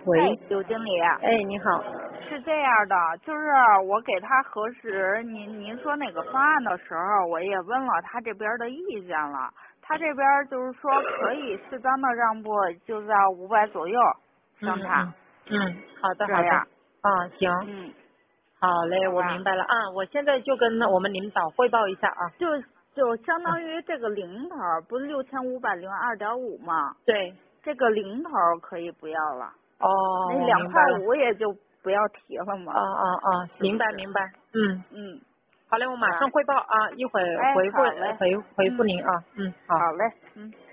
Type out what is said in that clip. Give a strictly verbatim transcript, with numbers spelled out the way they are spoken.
喂， 刘经理， 哎，你好。 是这样的，就是我给他核实您您说那个方案的时候，我也问了他这边的意见了，他这边就是说可以适当的让步，就在五百左右嗯上塔， 嗯嗯，好的好的。 这样， 啊，行， 嗯， 好嘞，我好吧明白了啊，我现在就跟我们领导汇报一下啊。 就就相当嗯， 于这个零头不是六千五百零二点五吗？ 对， 这个零头可以不要了， 哦，我那两块明白了。 五也就不要提了嘛， 啊啊啊， 是不是？ 明白明白，嗯， 嗯， 好嘞，我好吧。 马上汇报啊，一会儿哎， 回复好嘞， 回回复嗯， 您啊，嗯，好。 好嘞，嗯。